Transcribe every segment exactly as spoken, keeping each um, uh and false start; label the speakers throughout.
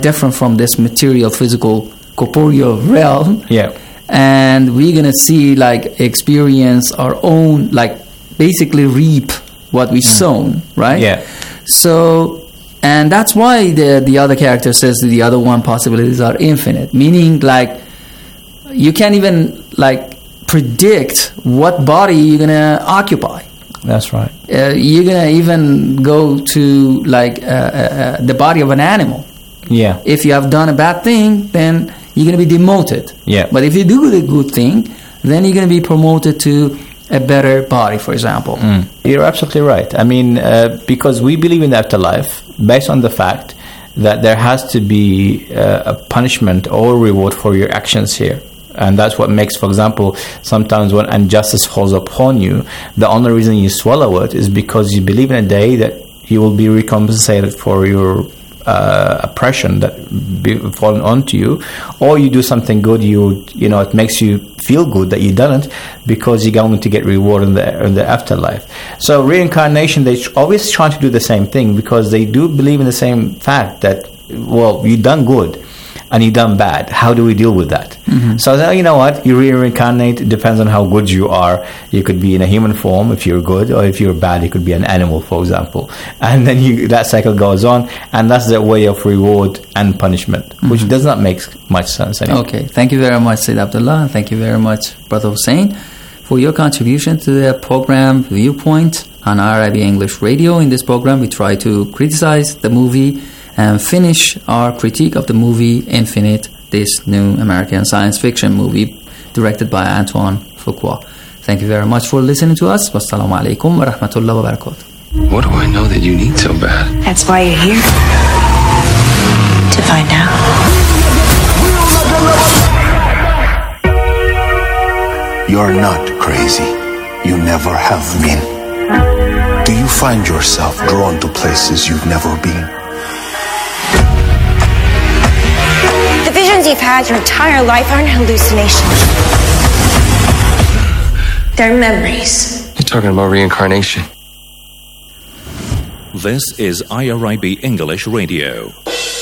Speaker 1: different from this material, physical, corporeal realm.
Speaker 2: Yeah.
Speaker 1: And we're going to see, like, experience our own, like, basically reap what we mm. sown, right?
Speaker 2: Yeah.
Speaker 1: So, and that's why the the other character says the other one possibilities are infinite, meaning, like, you can't even, like, predict what body you're going to occupy.
Speaker 2: That's right.
Speaker 1: Uh, you're going to even go to, like, uh, uh, the body of an animal.
Speaker 2: Yeah.
Speaker 1: If you have done a bad thing, then you're going to be demoted.
Speaker 2: Yeah.
Speaker 1: But if you do the good thing, then you're going to be promoted to a better body, for example.
Speaker 2: Mm. You're absolutely right. I mean, uh, because we believe in the afterlife based on the fact that there has to be uh, a punishment or reward for your actions here. And that's what makes, for example, sometimes when injustice falls upon you, the only reason you swallow it is because you believe in a day that you will be recompensated for your uh, oppression that be fallen onto you, or you do something good, you you know, it makes you feel good that you done it because you're going to get reward in the in the afterlife. So reincarnation, they're always trying to do the same thing because they do believe in the same fact that, well, you done good and you done bad. How do we deal with that? Mm-hmm. So now, you know what, you reincarnate. It depends on how good you are. You could be in a human form if you're good, or if you're bad, you could be an animal, for example. And then you, that cycle goes on, and that's the way of reward and punishment, mm-hmm. which does not make much sense anymore.
Speaker 1: Okay, thank you very much, Sayyid Abdullah, and thank you very much, Brother Hussein, for your contribution to the program Viewpoint on Arabic English Radio. In this program, we try to criticize the movie and finish our critique of the movie Infinite, this new American science fiction movie directed by Antoine Fuqua. Thank you very much for listening to us. Wassalamu alaikum wa rahmatullahi wa barakatuh.
Speaker 3: What do I know that you need so bad?
Speaker 4: That's why you're here. To find out.
Speaker 5: You're not crazy. You never have been. Do you find yourself drawn to places you've never been?
Speaker 4: The visions you've had your entire life aren't hallucinations. They're memories.
Speaker 3: You're talking about reincarnation.
Speaker 6: This is I R I B English Radio.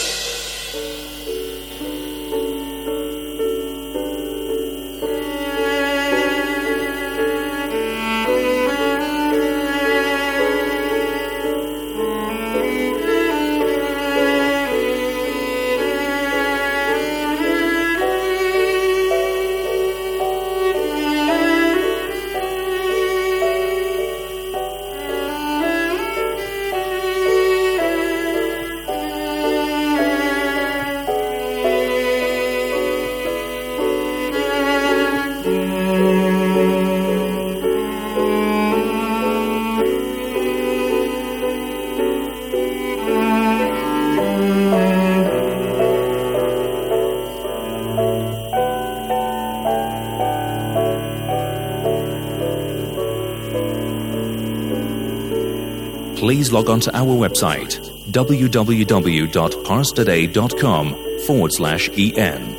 Speaker 6: Please log on to our website, www.parstoday.com forward slash en.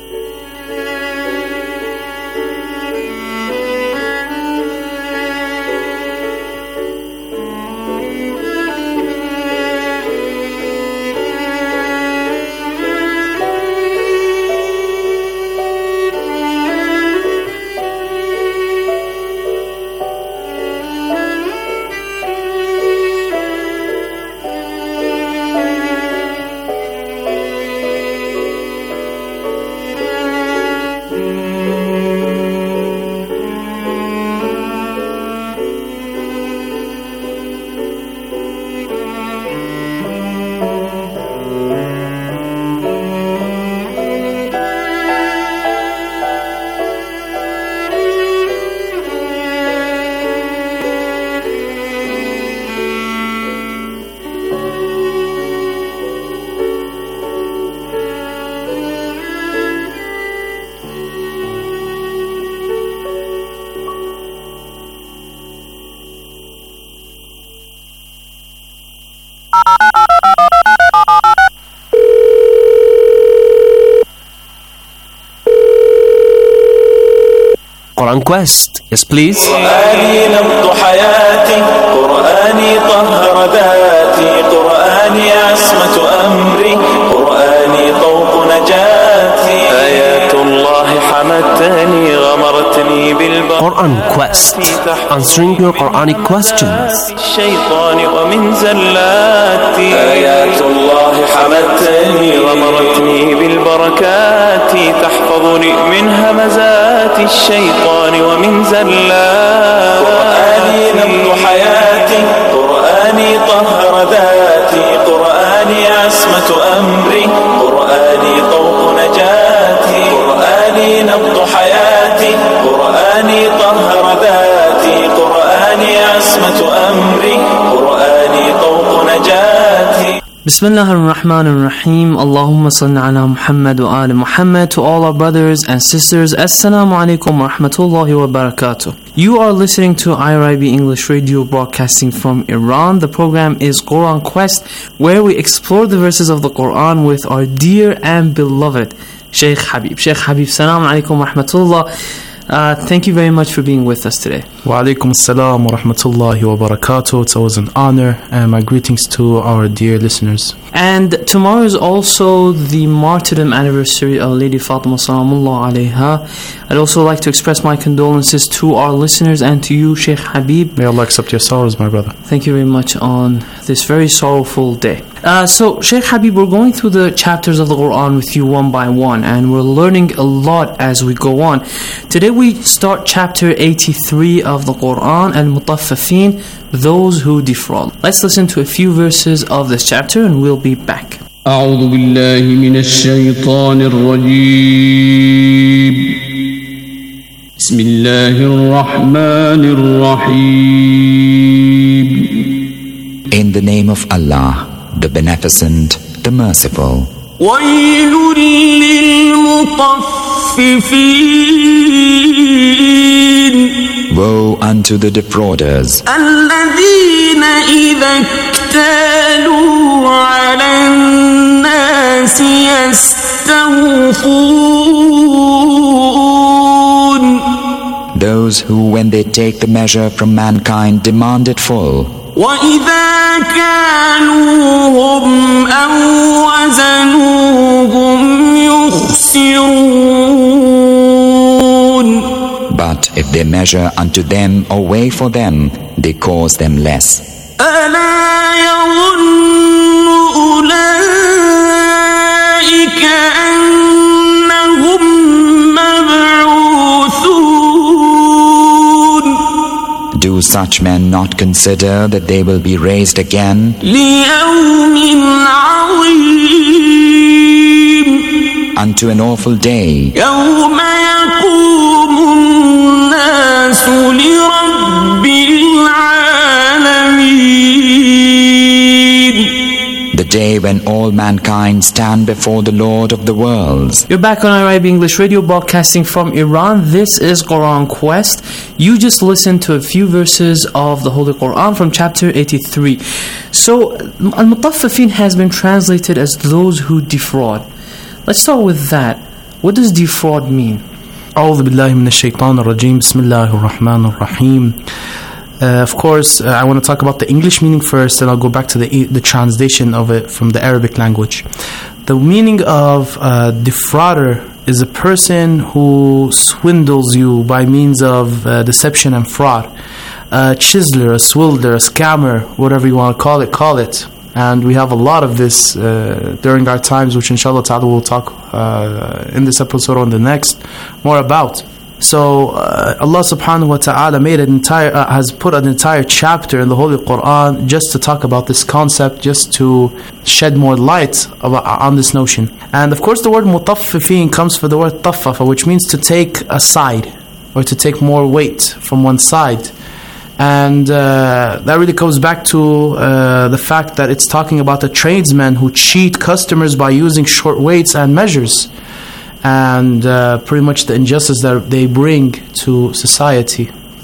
Speaker 7: Quran Quest. Yes, please.
Speaker 8: قرآني نبض حياتي قرآني طهر ذاتي قرآني عصمة أمري قرآني طور
Speaker 7: Quran Quest, answering your Quranic questions.
Speaker 8: الشيطان ومن زلاتي آيات الله حمتني غمرتني بالبركات تحفظني من همزات الشيطان ومن زلات قرآني نبض حياتي قرآني طهر ذاتي قرآني عصمة أمري قرآني طوق نجاتي قرآني نبض حياتي قرآني طهر ذاتي قرآني عصمة أمري قرآني طوق نجاتي.
Speaker 9: Bismillah ar-Rahman ar-Rahim. Allahumma salli ala Muhammad wa ali Muhammad. To all our brothers and sisters, Assalamu alaikum wa rahmatullahi wa barakatuh. You are listening to I R I B English Radio, broadcasting from Iran. The program is Quran Quest, where we explore the verses of the Quran with our dear and beloved Sheikh Habib. Sheikh Habib, Assalamu alaikum wa rahmatullah. Uh, thank you very much for being with us today.
Speaker 10: Wa alaikum assalam wa rahmatullahi wa barakatuh. It's always an honor, and my greetings to our dear listeners.
Speaker 9: And tomorrow is also the martyrdom anniversary of Lady Fatima Salamullah alayha. I'd also like to express my condolences to our listeners and to you, Sheikh Habib.
Speaker 10: May Allah accept your sorrows, my brother.
Speaker 9: Thank you very much on this very sorrowful day. Uh, so, Sheikh Habib, we're going through the chapters of the Quran with you one by one, and we're learning a lot as we go on. Today we start chapter eighty-three of the Quran, Al-Mutaffifin, those who defraud. Let's listen to a few verses of this chapter and we'll be back.
Speaker 11: أعوذ بالله من الشيطان الرجيم بسم الله الرحمن الرحيم.
Speaker 12: In the name of Allah, the Beneficent, the Merciful.
Speaker 11: ويل للمطففين.
Speaker 12: Woe unto the defrauders.
Speaker 11: الذين إذا اكتالوا على الناس يستوفون.
Speaker 12: Those who, when they take the measure from mankind, demand it full.
Speaker 11: وإذا كانوهم أو وزنوهم يخسرون.
Speaker 12: But if they measure unto them or weigh for them, they cause them less.
Speaker 11: ألا يظن أولئك أنهم مبعوثون.
Speaker 12: Do such men not consider that they will be raised again?
Speaker 11: ليوم عظيم.
Speaker 12: Unto an awful day.
Speaker 11: يوم يقوم الناس لرب العالمين.
Speaker 12: The day when all mankind stand before the Lord of the worlds.
Speaker 9: You're back on I R I B English Radio, broadcasting from Iran. This is Quran Quest. You just listened to a few verses of the Holy Quran from chapter eighty-three. So, Al-Mutaffifin has been translated as those who defraud. Let's start with that. What does defraud mean?
Speaker 10: أعوذ بالله من الشيطان الرجيم بسم الله الرحمن الرحيم. Uh, of course, uh, I want to talk about the English meaning first, and I'll go back to the the translation of it from the Arabic language. The meaning of uh, defrauder is a person who swindles you by means of uh, deception and fraud. A chiseler, a swindler, a scammer, whatever you want to call it, call it. And we have a lot of this uh, during our times, which inshallah ta'ala we'll talk uh, in this episode or in the next more about. So uh, Allah subhanahu wa ta'ala made an entire uh, has put an entire chapter in the Holy Quran just to talk about this concept, just to shed more light about, on this notion. And of course the word mutaffifin comes from the word taffafa, which means to take a side or to take more weight from one side. And uh, that really comes back to uh, the fact that it's talking about the tradesmen who cheat customers by using short weights and measures, and uh, pretty much the injustice that they bring to society.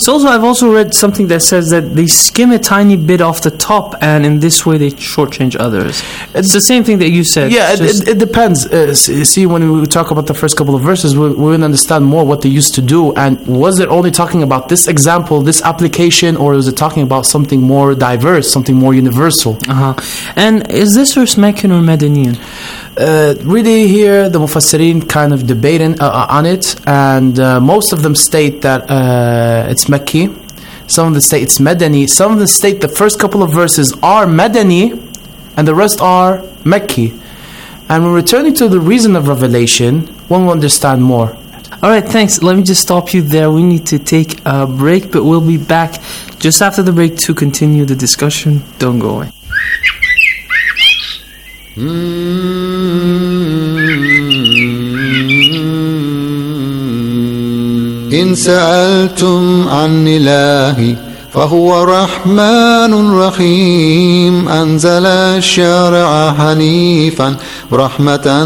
Speaker 9: It's also, I've also read something that says that they skim a tiny bit off the top, and in this way they shortchange others. It's the same thing that you said.
Speaker 10: Yeah, it, it, it depends. Uh, see, when we talk about the first couple of verses, we, we will understand more what they used to do, and was it only talking about this example, this application, or was it talking about something more diverse, something more universal?
Speaker 9: Uh-huh. And is this verse Meccan or Madanian?
Speaker 10: Uh, really here the Mufassirin kind of debating uh, on it, and uh, most of them state that uh, it's Mecki, some of them state it's Madani, some of them state the first couple of verses are Madani and the rest are Mecki. And when returning to the reason of revelation, one will understand more.
Speaker 9: Alright, thanks. Let me just stop you there. We need to take a break, but we'll be back just after the break to continue the discussion. Don't go away.
Speaker 13: إن سألتم عن إلهي فهو رحمن رحيم أنزل الشرع حنيفا رحمة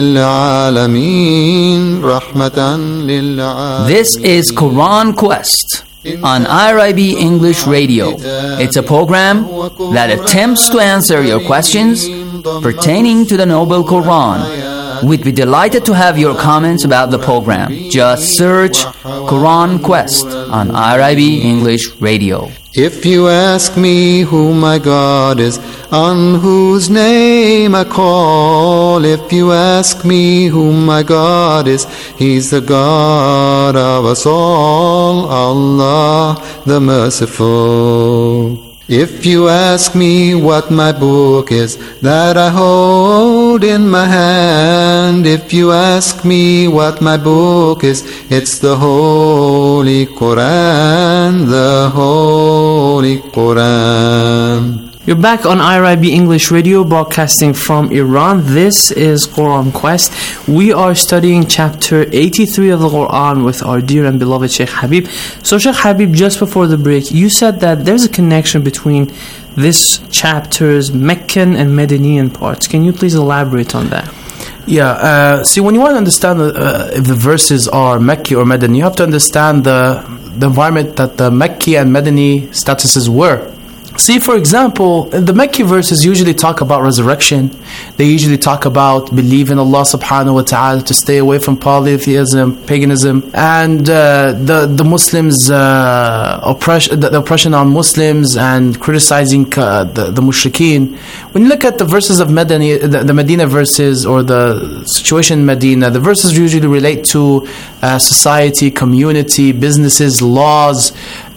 Speaker 13: للعالمين رحمة للعالمين.
Speaker 1: This is Quran Quest on I R I B English Radio. It's a program that attempts to answer your questions pertaining to the Noble Quran. We'd be delighted to have your comments about the program. Just search Quran Quest on I R I B English Radio.
Speaker 13: If you ask me who my God is, on whose name I call, if you ask me who my God is, He's the God of us all, Allah the Merciful. If you ask me what my book is that I hold in my hand, if you ask me what my book is, it's the Holy Quran, the Holy Quran.
Speaker 9: You're back on I R I B English Radio, broadcasting from Iran. This is Quran Quest. We are studying chapter eighty-three of the Quran with our dear and beloved Sheikh Habib. So Sheikh Habib, just before the break, you said that there's a connection between this chapter's Meccan and Madanian parts. Can you please elaborate on that?
Speaker 10: Yeah, uh, see, when you want to understand uh, if the verses are Mecki or Madani, you have to understand the, the environment that the Mecki and Madani statuses were. See, for example, the Mecki verses usually talk about resurrection. They usually talk about believe in Allah subhanahu wa ta'ala, to stay away from polytheism, paganism, and uh, the the Muslims uh, oppression, the, the oppression on Muslims, and criticizing uh, the, the mushrikeen. When you look at the verses of Madani, the, the Medina verses, or the situation in Medina, the verses usually relate to uh, society, community, businesses, laws,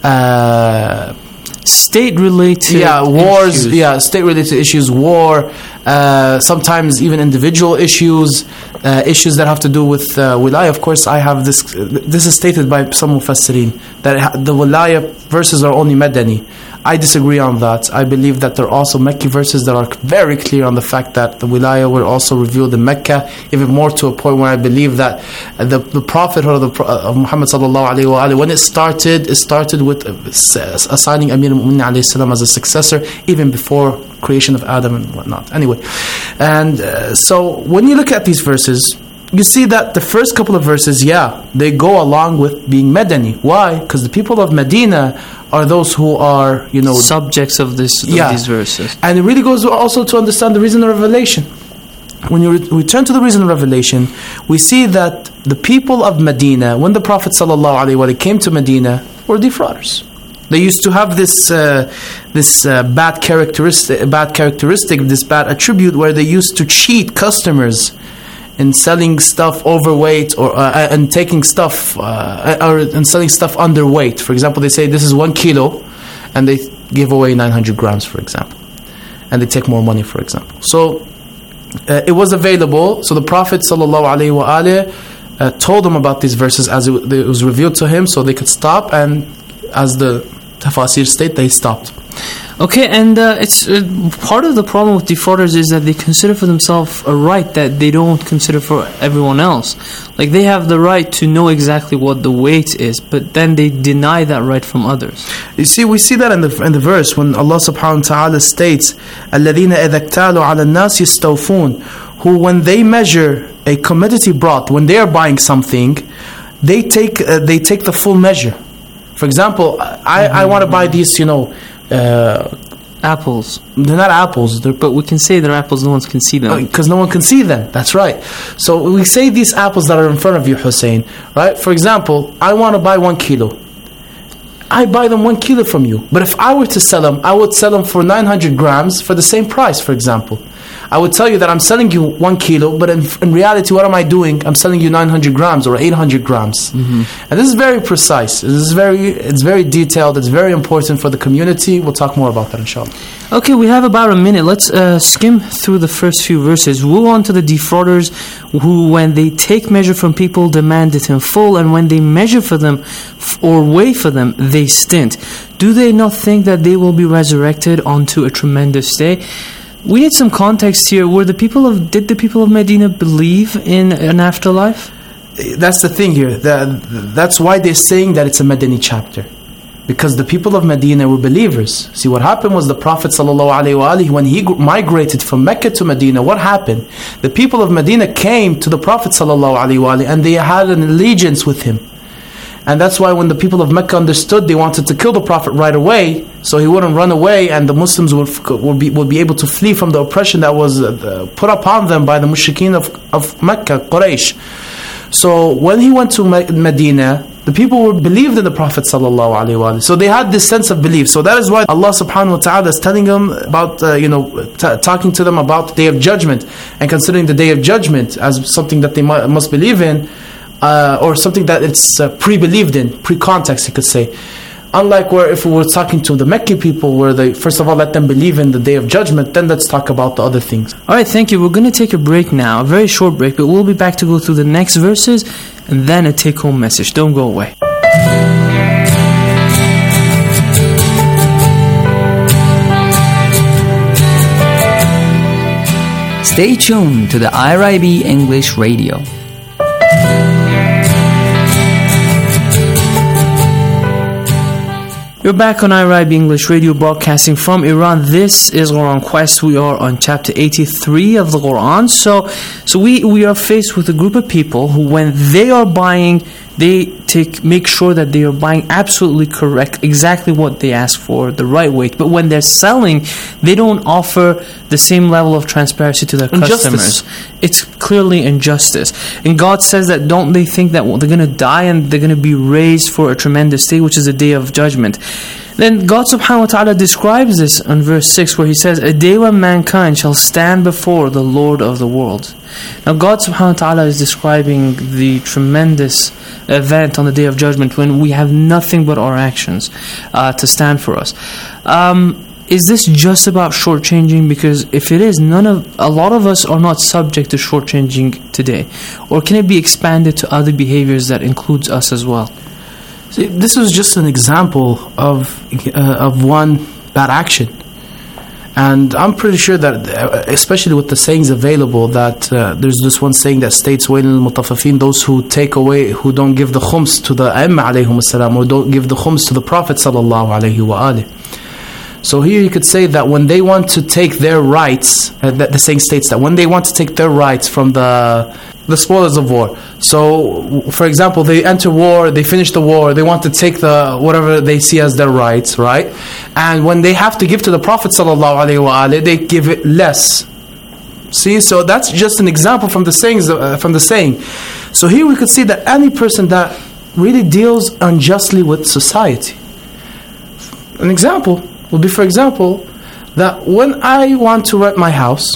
Speaker 10: uh,
Speaker 9: state-related
Speaker 10: yeah wars
Speaker 9: issues.
Speaker 10: yeah state-related issues, war, uh, sometimes even individual issues, uh, issues that have to do with uh, wilaya. Of course, I have this this is stated by some mufassirin that the wilaya verses are only Madani. I disagree on that. I believe that there are also Mecca verses that are very clear on the fact that the wilaya were also revealed in Mecca, even more to a point where I believe that the the Prophet or the uh, Muhammad sallallahu alaihi wasallam, when it started, it started with assigning Amir al-Mu'minin alayhi salam as a successor, even before creation of Adam and whatnot. Anyway, and uh, so when you look at these verses, you see that the first couple of verses, yeah, they go along with being Madani. Why? Because the people of Medina are those who are, you know,
Speaker 9: subjects of this of
Speaker 10: yeah.
Speaker 9: these verses.
Speaker 10: And it really goes also to understand the reason of revelation. When you re- return to the reason of revelation, we see that the people of Medina, when the Prophet ﷺ came to Medina, were defrauders. They used to have this uh, this uh, bad characteristic, bad characteristic, this bad attribute, where they used to cheat customers in selling stuff overweight, or uh, and taking stuff uh, or and selling stuff underweight. For example, they say this is one kilo, and they give away nine hundred grams, for example, and they take more money, for example. So uh, it was available. So the Prophet sallallahu alaihi wasallam uh, told them about these verses as it, it was revealed to him, so they could stop. And as the Tafasir state, they stopped.
Speaker 9: Okay, and uh, it's uh, part of the problem with defrauders is that they consider for themselves a right that they don't consider for everyone else. Like, they have the right to know exactly what the weight is, but then they deny that right from others.
Speaker 10: You see, we see that in the in the verse when Allah subhanahu wa ta'ala states, الَّذِينَ إِذَا اكْتَالُوا عَلَى النَّاسِ يَسْتَوْفُونَ, who when they measure a commodity brought, when they are buying something, they take uh, they take the full measure. For example, I, mm-hmm. I want to buy these, you know, uh,
Speaker 9: apples.
Speaker 10: They're not apples, they're,
Speaker 9: but we can say they're apples. No one can see them
Speaker 10: because no one can see them. That's right. So we say these apples that are in front of you, Hussein. Right? For example, I want to buy one kilo. I buy them one kilo from you. But if I were to sell them, I would sell them for nine hundred grams for the same price. For example, I would tell you that I'm selling you one kilo, but in, in reality, what am I doing? I'm selling you nine hundred grams or eight hundred grams. Mm-hmm. And this is very precise. This is very, it's very detailed. It's very important for the community. We'll talk more about that, inshallah.
Speaker 9: Okay, we have about a minute. Let's uh, skim through the first few verses. Woe unto the defrauders who, when they take measure from people, demand it in full, and when they measure for them f- or weigh for them, they stint. Do they not think that they will be resurrected onto a tremendous day? We need some context here. Were the people of did the people of Medina believe in an afterlife?
Speaker 10: That's the thing here. That, that's why they're saying that it's a Madani chapter, because the people of Medina were believers. See, what happened was the Prophet ﷺ, when he migrated from Mecca to Medina, what happened? The people of Medina came to the Prophet ﷺ and they had an allegiance with him. And that's why when the people of Mecca understood, they wanted to kill the Prophet right away, so he wouldn't run away, and the Muslims would would be would be able to flee from the oppression that was uh, put upon them by the mushrikeen of of Mecca, Quraysh. So when he went to Medina, the people were believed in the Prophet sallallahu alaihi wasallam. So they had this sense of belief. So that is why Allah subhanahu wa ta'ala is telling them about, uh, you know, t- talking to them about the Day of Judgment, and considering the Day of Judgment as something that they mu- must believe in. Uh, or something that it's uh, pre-believed in, pre-context, you could say. Unlike where if we were talking to the Meccan people, where they first of all let them believe in the Day of Judgment, then let's talk about the other things.
Speaker 9: Alright, thank you. We're going to take a break now, a very short break, but we'll be back to go through the next verses and then a take-home message. Don't go away.
Speaker 1: Stay tuned to the I R I B English Radio.
Speaker 9: You're back on I R I B English Radio, broadcasting from Iran. This is Quran Quest. We are on chapter eighty-three of the Quran. So, so we, we are faced with a group of people who, when they are buying, they take make sure that they are buying absolutely correct, exactly what they ask for, the right weight. But when they're selling, they don't offer the same level of transparency to their
Speaker 10: injustice.
Speaker 9: customers. It's clearly injustice. And God says that don't they think that they're going to die and they're going to be raised for a tremendous day, which is the Day of Judgment. Then God subhanahu wa ta'ala describes this in verse six, where He says, a day when mankind shall stand before the Lord of the world. Now God subhanahu wa ta'ala is describing the tremendous event on the Day of Judgment when we have nothing but our actions uh, to stand for us. Um, is this just about shortchanging? Because if it is, none of a lot of us are not subject to shortchanging today. Or can it be expanded to other behaviors that includes us as well?
Speaker 10: See, this is just an example of uh, of one bad action. And I'm pretty sure that, uh, especially with the sayings available, that uh, there's this one saying that states, وَيْلٌ الْمُطَفَّفِينَ, those who take away, who don't give the khums to the Aimma alayhum as-salam, or don't give the khums to the Prophet sallallahu alayhi wa alihi. So here you could say that when they want to take their rights, uh, that the saying states that when they want to take their rights from the the spoils of war. So, for example, they enter war, they finish the war, they want to take the whatever they see as their rights, right? And when they have to give to the Prophet sallallahu alaihi wasallam, they give it less. See, so that's just an example from the sayings, uh, from the saying. So here we could see that any person that really deals unjustly with society. An example would be, for example, that when I want to rent my house,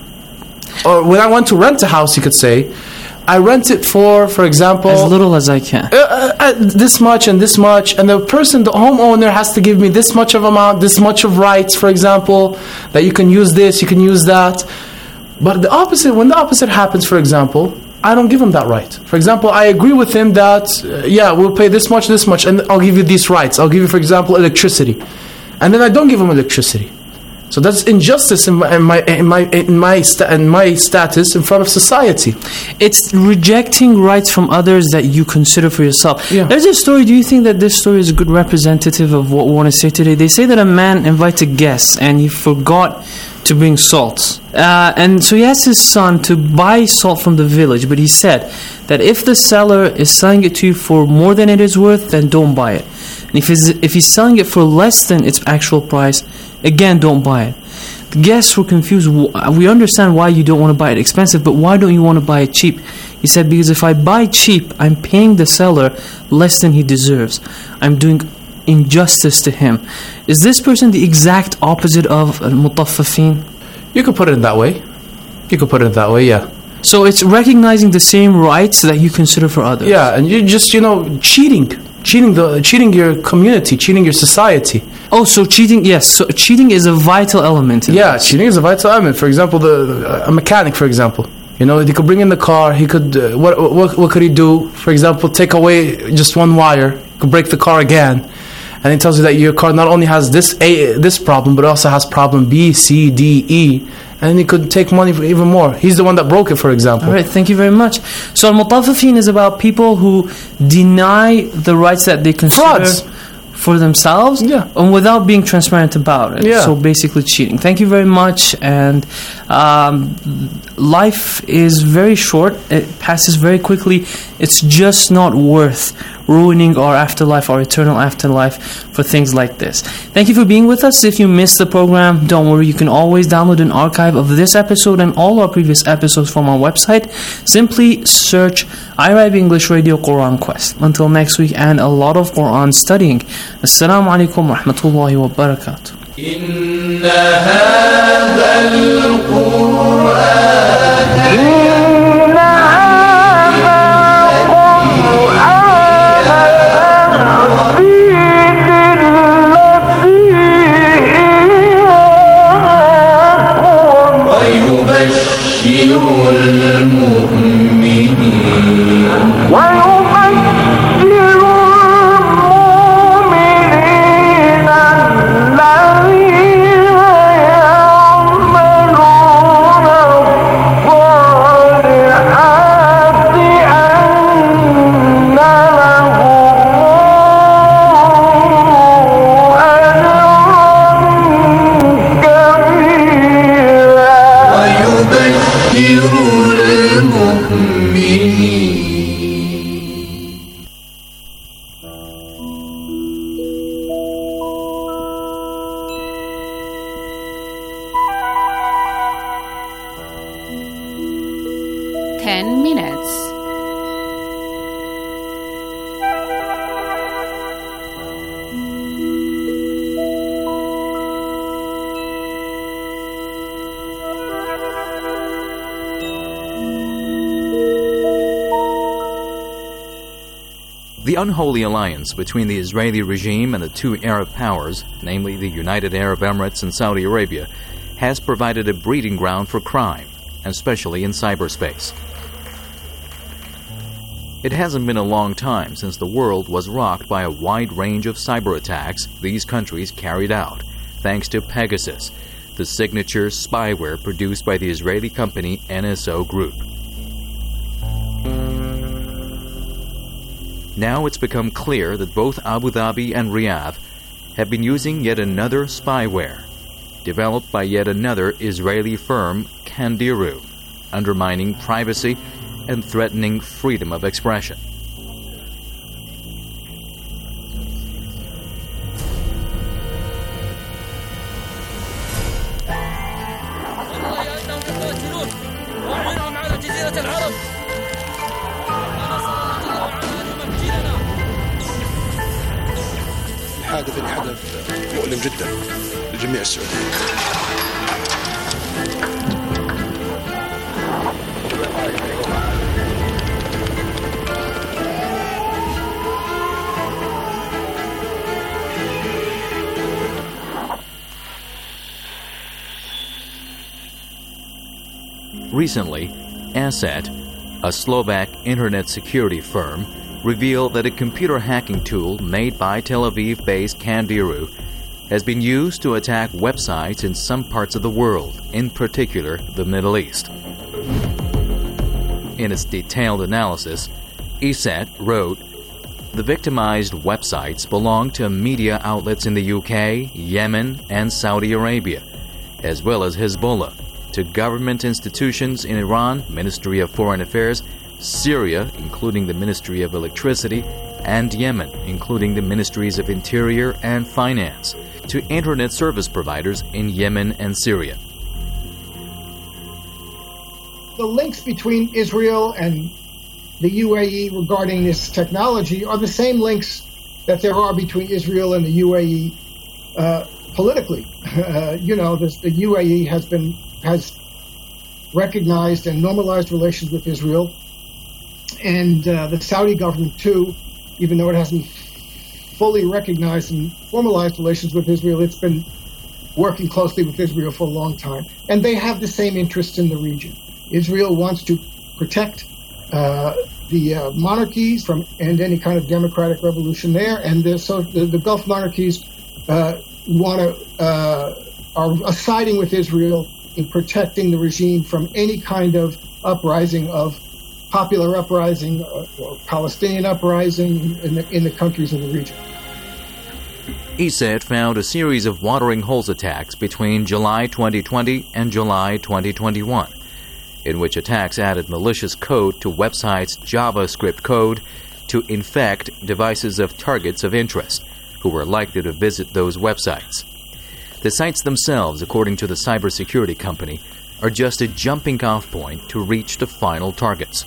Speaker 10: or when I want to rent a house, you could say, I rent it for, for example,
Speaker 9: as little as I can.
Speaker 10: Uh, uh, this much and this much, and the person, the homeowner, has to give me this much of amount, this much of rights, for example, that you can use this, you can use that. But the opposite, when the opposite happens, for example, I don't give him that right. For example, I agree with him that, uh, yeah, we'll pay this much, this much, and I'll give you these rights. I'll give you, for example, electricity. And then I don't give him electricity. So that's injustice in my in my in my in my, sta- in my status in front of society.
Speaker 9: It's rejecting rights from others that you consider for yourself.
Speaker 10: Yeah.
Speaker 9: There's a story. Do you think that this story is a good representative of what we want to say today? They say that a man invited guests and he forgot to bring salt. Uh, and so he asked his son to buy salt from the village, but he said that if the seller is selling it to you for more than it is worth, then don't buy it. And if he's, if he's selling it for less than its actual price, again, don't buy it. The guests were confused. We understand why you don't want to buy it expensive, but why don't you want to buy it cheap? He said, because if I buy cheap, I'm paying the seller less than he deserves. I'm doing injustice to him. Is this person the exact opposite of al-mutaffifin?
Speaker 10: You could put it in that way. You could put it that way, yeah.
Speaker 9: So it's recognizing the same rights that you consider for others.
Speaker 10: Yeah, and you just, you know, cheating. Cheating the cheating your community, cheating your society.
Speaker 9: Oh, so cheating, yes. So cheating is a vital element.
Speaker 10: Yeah,
Speaker 9: this.
Speaker 10: cheating is a vital element. For example, the a mechanic, for example. You know, he could bring in the car, he could, uh, what, what what could he do? For example, take away just one wire, he could break the car again. And it tells you that your car not only has this A, this problem, but also has problem B, C, D, E. And he could take money for even more. He's the one that broke it, for example.
Speaker 9: All right, thank you very much. So al-mutaffifin is about people who deny the rights that they consider
Speaker 10: frauds
Speaker 9: for themselves,
Speaker 10: yeah,
Speaker 9: and without being transparent about it.
Speaker 10: Yeah.
Speaker 9: So basically cheating. Thank you very much. And um, life is very short. It passes very quickly. It's just not worth ruining our afterlife, our eternal afterlife, for things like this. Thank you for being with us. If you missed the program, don't worry. You can always download an archive of this episode and all our previous episodes from our website. Simply search I R I B English Radio Quran Quest. Until next week, and a lot of Quran studying. Assalamu alaikum wa rahmatullahi wa barakatuh.
Speaker 11: إن هذا القرآن
Speaker 14: ten minutes.
Speaker 15: The unholy alliance between the Israeli regime and the two Arab powers, namely the United Arab Emirates and Saudi Arabia, has provided a breeding ground for crime, especially in cyberspace. It hasn't been a long time since the world was rocked by a wide range of cyber attacks these countries carried out, thanks to Pegasus, the signature spyware produced by the Israeli company N S O Group. Now it's become clear that both Abu Dhabi and Riyadh have been using yet another spyware, developed by yet another Israeli firm, Kandiru, undermining privacy and threatening freedom of expression.
Speaker 16: الحادث اللي حدث مؤلم جدا لجميع السعوديين.
Speaker 15: Recently, Asset, a Slovak internet security firm, revealed that a computer hacking tool made by Tel Aviv-based Kandiru has been used to attack websites in some parts of the world, in particular the Middle East. In its detailed analysis, Asset wrote, "The victimized websites belong to media outlets in the U K, Yemen, and Saudi Arabia, as well as Hezbollah, to government institutions in Iran, Ministry of Foreign Affairs, Syria, including the Ministry of Electricity, and Yemen, including the Ministries of Interior and Finance, to internet service providers in Yemen and Syria.
Speaker 14: The links between Israel and the U A E regarding this technology are the same links that there are between Israel and the U A E uh, politically. Uh, you know, this, the U A E has been has recognized and normalized relations with Israel, and uh, the Saudi government too, even though it hasn't fully recognized and formalized relations with Israel, it's been working closely with Israel for a long time, and they have the same interests in the region. Israel wants to protect uh, the uh, monarchies from and any kind of democratic revolution there, and the, so the, the Gulf monarchies uh, want to uh, are siding with Israel in protecting the regime from any kind of uprising of popular uprising or, or Palestinian uprising in the, in the countries in the region.
Speaker 15: E S A T found a series of watering holes attacks between July twenty twenty and July twenty twenty-one, in which attacks added malicious code to websites' JavaScript code to infect devices of targets of interest who were likely to visit those websites. The sites themselves, according to the cybersecurity company, are just a jumping-off point to reach the final targets.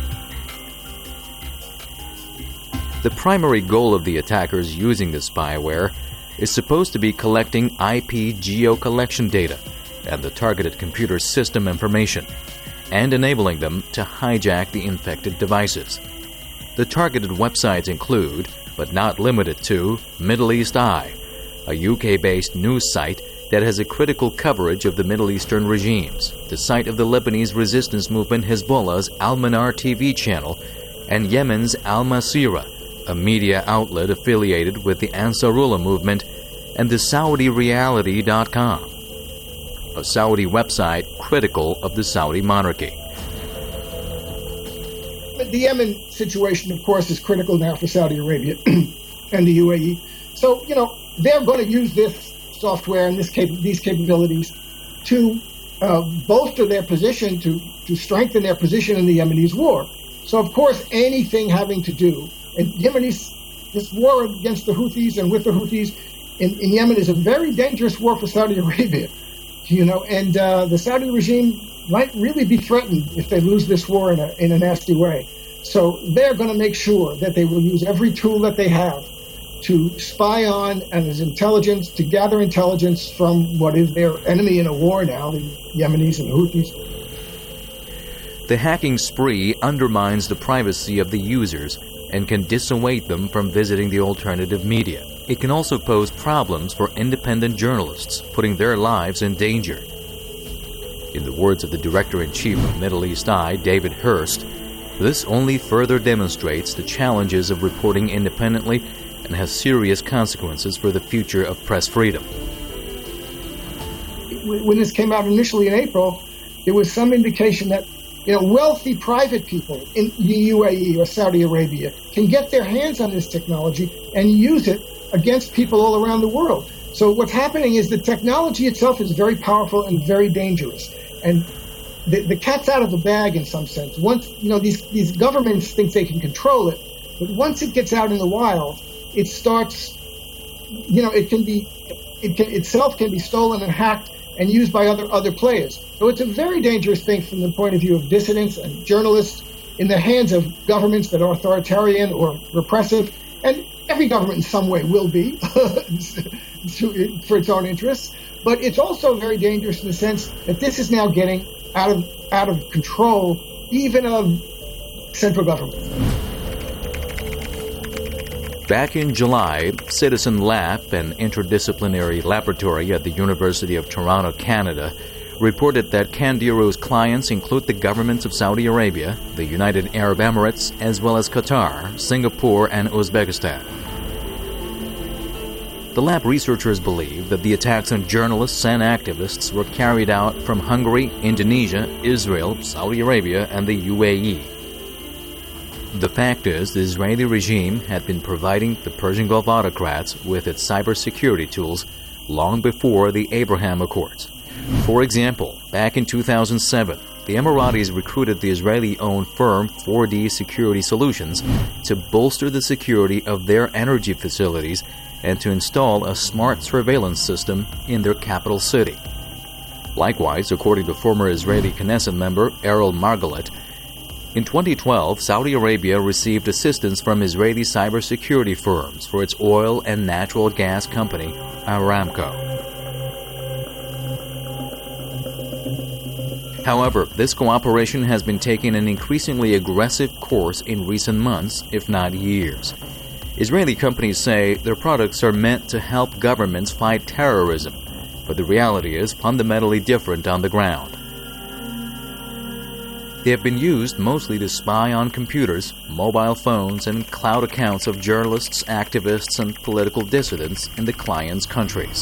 Speaker 15: The primary goal of the attackers using the spyware is supposed to be collecting I P geocollection data and the targeted computer system information, and enabling them to hijack the infected devices. The targeted websites include, but not limited to, Middle East Eye, a U K-based news site that has a critical coverage of the Middle Eastern regimes, the site of the Lebanese resistance movement Hezbollah's Al-Manar T V channel, and Yemen's Al-Masira, a media outlet affiliated with the Ansarullah movement, and the Saudi Reality dot com, a Saudi website critical of the Saudi monarchy.
Speaker 14: The Yemen situation, of course, is critical now for Saudi Arabia and the U A E. So, you know, they're going to use this software and this cap- these capabilities to uh, bolster their position, to, to strengthen their position in the Yemenis war. So, of course, anything having to do, and Yemenis, this war against the Houthis and with the Houthis in, in Yemen is a very dangerous war for Saudi Arabia. You know, and uh, the Saudi regime might really be threatened if they lose this war in a, in a nasty way. So they're going to make sure that they will use every tool that they have to spy on and as intelligence, to gather intelligence from what is their enemy in a war now, the Yemenis and the Houthis.
Speaker 15: The hacking spree undermines the privacy of the users and can dissuade them from visiting the alternative media. It can also pose problems for independent journalists, putting their lives in danger. In the words of the Director-in-Chief of Middle East Eye, David Hurst, this only further demonstrates the challenges of reporting independently and has serious consequences for the future of press freedom.
Speaker 14: When this came out initially in April, there was some indication that you know, wealthy private people in the U A E or Saudi Arabia can get their hands on this technology and use it against people all around the world. So what's happening is the technology itself is very powerful and very dangerous. And the, the cat's out of the bag in some sense. Once, you know, these, these governments think they can control it, but once it gets out in the wild, it starts, you know, it can be, it can, itself can be stolen and hacked and used by other other players. So it's a very dangerous thing from the point of view of dissidents and journalists in the hands of governments that are authoritarian or repressive, and every government in some way will be for its own interests. But it's also very dangerous in the sense that this is now getting out of out of control, even of central government.
Speaker 15: Back in July, Citizen Lab, an interdisciplinary laboratory at the University of Toronto, Canada, reported that Candiru's clients include the governments of Saudi Arabia, the United Arab Emirates, as well as Qatar, Singapore, and Uzbekistan. The lab researchers believe that the attacks on journalists and activists were carried out from Hungary, Indonesia, Israel, Saudi Arabia, and the U A E. The fact is, the Israeli regime had been providing the Persian Gulf autocrats with its cybersecurity tools long before the Abraham Accords. For example, back in two thousand seven, the Emiratis recruited the Israeli-owned firm four D Security Solutions to bolster the security of their energy facilities and to install a smart surveillance system in their capital city. Likewise, according to former Israeli Knesset member Errol Margalit, in twenty twelve, Saudi Arabia received assistance from Israeli cybersecurity firms for its oil and natural gas company, Aramco. However, this cooperation has been taking an increasingly aggressive course in recent months, if not years. Israeli companies say their products are meant to help governments fight terrorism, but the reality is fundamentally different on the ground. They have been used mostly to spy on computers, mobile phones, and cloud accounts of journalists, activists, and political dissidents in the client's countries.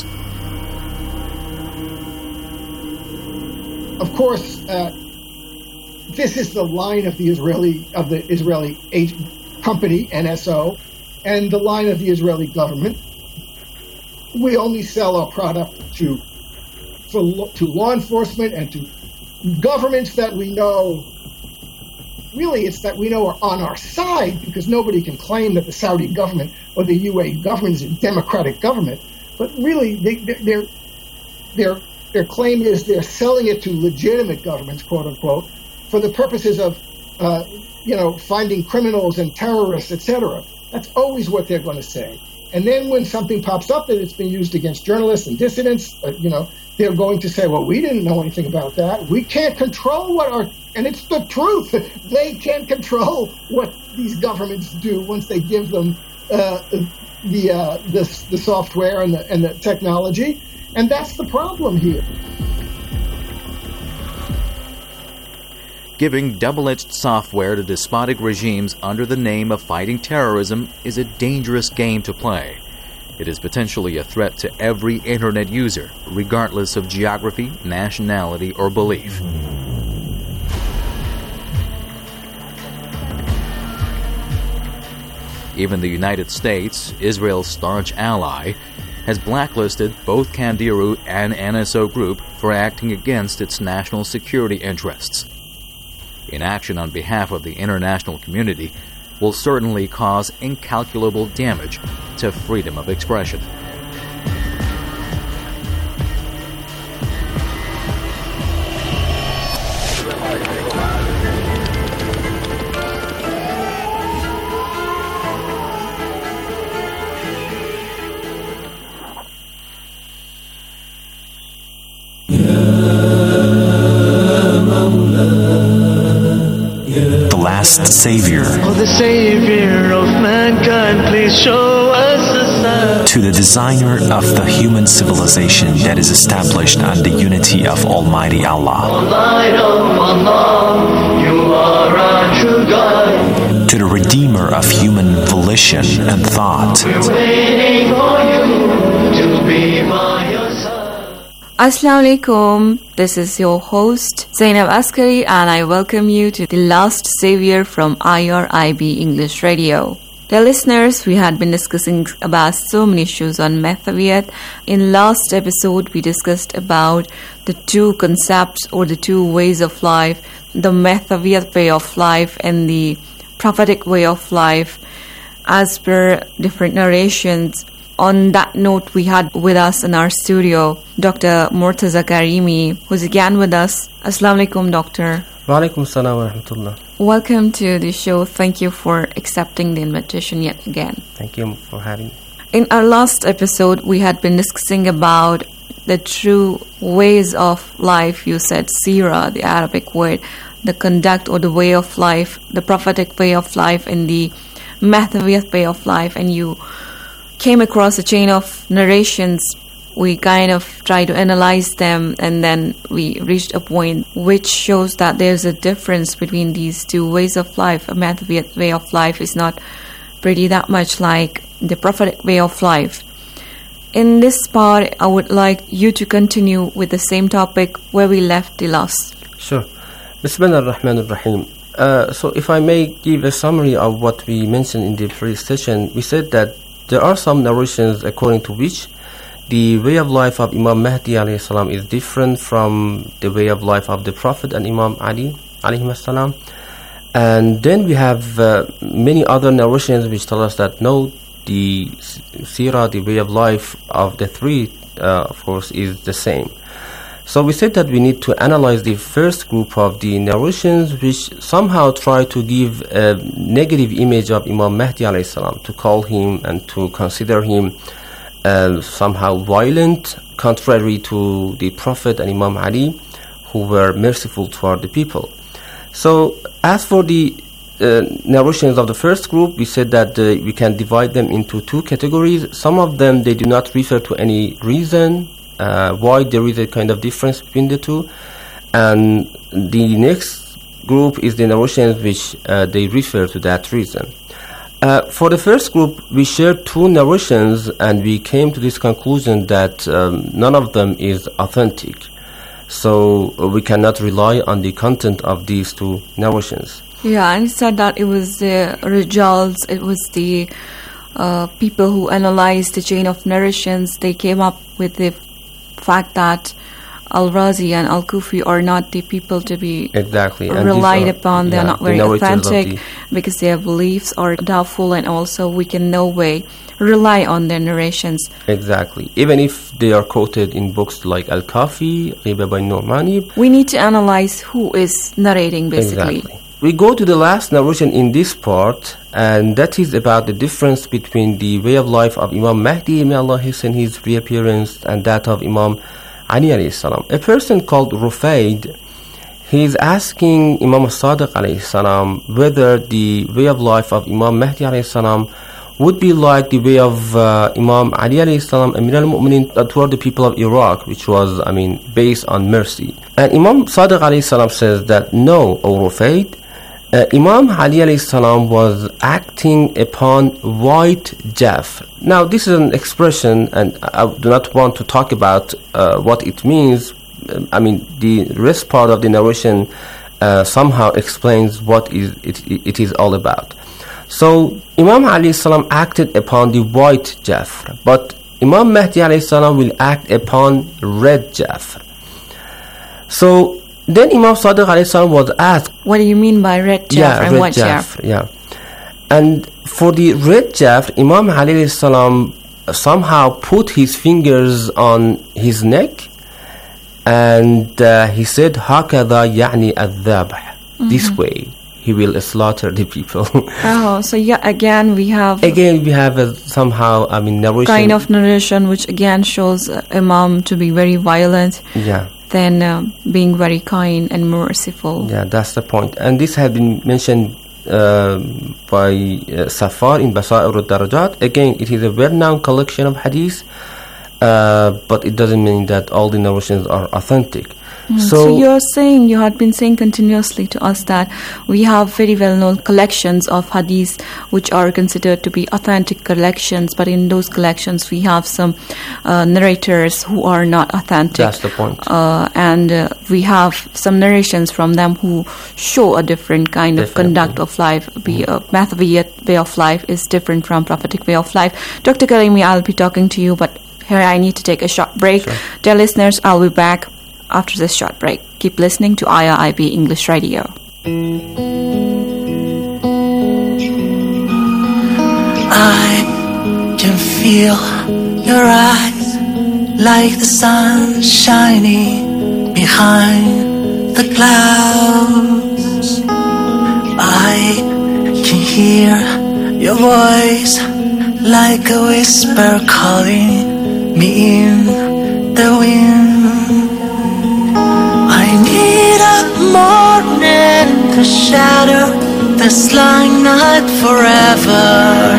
Speaker 14: Of course, uh, this is the line of the Israeli of the Israeli agent company N S O, and the line of the Israeli government. We only sell our product to for, to law enforcement and to governments that we know. Really, it's that we know are on our side, because nobody can claim that the Saudi government or the U A E government is a democratic government. But really, they, their their their claim is they're selling it to legitimate governments, quote unquote, for the purposes of uh, you know finding criminals and terrorists, et cetera. That's always what they're going to say. And then when something pops up that it's been used against journalists and dissidents, uh, you know, they're going to say, well, we didn't know anything about that. We can't control what our, and it's the truth. They can't control what these governments do once they give them uh, the, uh, the the software and the, and the technology. And that's the problem here.
Speaker 15: Giving double-edged software to despotic regimes under the name of fighting terrorism is a dangerous game to play. It is potentially a threat to every internet user, regardless of geography, nationality, or belief. Even the United States, Israel's staunch ally, has blacklisted both Candiru and N S O Group for acting against its national security interests. Inaction on behalf of the international community will certainly cause incalculable damage to freedom of expression.
Speaker 17: The last Savior.
Speaker 8: Oh, the Savior of mankind, please show us a sign.
Speaker 17: To the designer of the human civilization that is established on the unity of Almighty Allah.
Speaker 8: O light of Allah, you are our true guide.
Speaker 17: To the redeemer of human volition and thought.
Speaker 8: We're waiting for you to be by your side.
Speaker 18: Assalamu alaikum, this is your host Zainab Askari, and I welcome you to The Last Savior from I R I B English Radio. Dear listeners, we had been discussing about so many issues on Mathawiyat. In last episode, we discussed about the two concepts or the two ways of life, the Mathawiyat way of life and the prophetic way of life as per different narrations. On that note, we had with us in our studio Doctor Murtaza Karimi, who's again with us. Assalamu alaikum, Doctor.
Speaker 9: Wa alaikum assalam wa rahmatullah.
Speaker 18: Welcome to the show. Thank you for accepting the invitation yet again.
Speaker 9: Thank you for having me.
Speaker 18: In our last episode, we had been discussing about the true ways of life. You said Sira, the Arabic word, the conduct or the way of life, the prophetic way of life, and the Mathawiyat way of life, and you came across a chain of narrations. We kind of tried to analyze them, and then we reached a point which shows that there's a difference between these two ways of life. A Mathawiyat way of life is not pretty that much like the prophetic way of life. In this part, I would like you to continue with the same topic where we left the last.
Speaker 9: Sure. Bismillah ar-Rahman ar-Rahim. Uh, so if I may give a summary of what we mentioned in the previous session, we said that there are some narrations according to which
Speaker 7: the way of life of Imam Mahdi alayhi salam is different from the way of life of the Prophet and Imam Ali alayhi salam. And then we have uh, many other narrations which tell us that no, the seerah, the way of life of the three, uh, of course, is the same. So we said that we need to analyze the first group of the narrations which somehow try to give a negative image of Imam Mahdi alayhi salam, to call him and to consider him uh, somehow violent, contrary to the Prophet and Imam Ali, who were merciful toward the people. So as for the uh, narrations of the first group, we said that uh, we can divide them into two categories. Some of them, they do not refer to any reason Uh, why there is a kind of difference between the two, and the next group is the narrations which uh, they refer to that reason. Uh, for the first group, we shared two narrations and we came to this conclusion that um, none of them is authentic, so uh, we cannot rely on the content of these two narrations.
Speaker 18: Yeah, and it said that it was the Rijals, it was the uh, people who analyzed the chain of narrations. They came up with the fact that Al-Razi and Al-Kufi are not the people to be
Speaker 7: exactly
Speaker 18: relied
Speaker 7: are,
Speaker 18: upon. They're
Speaker 7: yeah,
Speaker 18: not very
Speaker 7: the
Speaker 18: authentic
Speaker 7: the
Speaker 18: because their beliefs are doubtful, and also we can no way rely on their narrations.
Speaker 7: Exactly. Even if they are quoted in books like Al-Kafi, Ghiba by Nu'mani,
Speaker 18: we need to analyze who is narrating, basically.
Speaker 7: Exactly. We go to the last narration in this part, and that is about the difference between the way of life of Imam Mahdi, may Allah hasten his reappearance, and that of Imam Ali alayhi salam. A person called Rufaid, he is asking Imam Sadiq alayhi salam whether the way of life of Imam Mahdi alayhi salam would be like the way of uh, Imam Ali alayhi salam, Amir al-Mu'minin, toward the people of Iraq, which was, I mean, based on mercy. And Imam Sadiq alayhi salam says that no, O Rufaid, Uh, Imam Ali alayhi salam was acting upon white Jafr. Now this is an expression, and I do not want to talk about uh, what it means. I mean, the rest part of the narration uh, somehow explains what is it, it is all about. So Imam Ali alayhi salam acted upon the white Jafr, but Imam Mahdi alayhi salam will act upon red Jafr. So then Imam Sadiq alayhi salam was asked,
Speaker 18: what do you mean by red Jafr
Speaker 7: yeah,
Speaker 18: and
Speaker 7: red
Speaker 18: white Jafr?
Speaker 7: Yeah. And for the red Jafr, Imam Ali alayhi salam somehow put his fingers on his neck, and uh, he said, هكذا يعني الذبح. This way he will slaughter the people.
Speaker 18: Oh, so yeah, again we have
Speaker 7: again we have a somehow, I mean, narration,
Speaker 18: kind of narration which again shows uh, Imam to be very violent.
Speaker 7: Yeah.
Speaker 18: Than uh, being very kind and merciful.
Speaker 7: Yeah, that's the point. And this has been mentioned uh, by uh, Safar in Basair al-Darajat. Again, it is a well-known collection of hadith, uh, but it doesn't mean that all the narrations are authentic.
Speaker 18: Mm.
Speaker 7: So,
Speaker 18: so you're saying, you had been saying continuously to us that we have very well-known collections of hadiths which are considered to be authentic collections, but in those collections we have some uh, narrators who are not authentic.
Speaker 7: That's the point.
Speaker 18: Uh, and uh, we have some narrations from them who show a different kind Definitely. of conduct of life. Be a Mahdaviyat way of life is different from prophetic way of life. Doctor Karimi, I'll be talking to you, but here I need to take a short break.
Speaker 7: Sure.
Speaker 18: Dear listeners, I'll be back after this short break. Keep listening to I R I B English Radio.
Speaker 19: I can feel your eyes like the sun shining behind the clouds. I can hear your voice like a whisper calling me in the wind. I need a morning to shatter this long night forever.